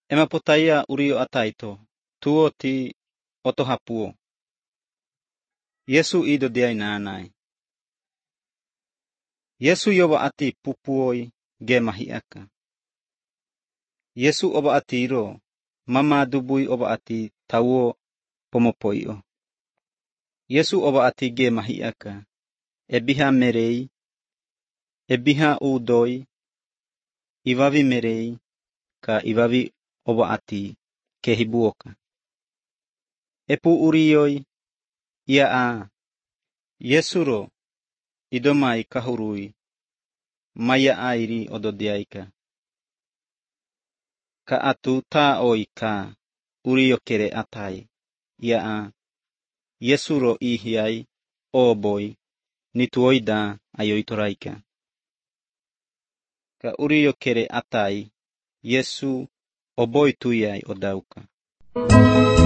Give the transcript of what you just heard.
Ema potaya urio ataito, tuo ti otohapuo. Yesu ido diai nanai. Yesu yoba ati pupuoi ge mahiaka. Yesu oba ati ro, mama dubui oba ati tauo pomopoio. Yesu oba ati ge mahiaka. Ebiha merei, ebiha udoi, iwawi merei, ka iwawi oba ati kehibuoka. Epu urioi, ia a. Yesu ro, idomai kahurui, maya airi ododiaika. Ka atu ta oi ka, urio kere atai, ia a. Yesu ro ihiai, o boi, nituoida ayoitoraika. Ka urio kere atai, Yesu oboi tuyai odauka.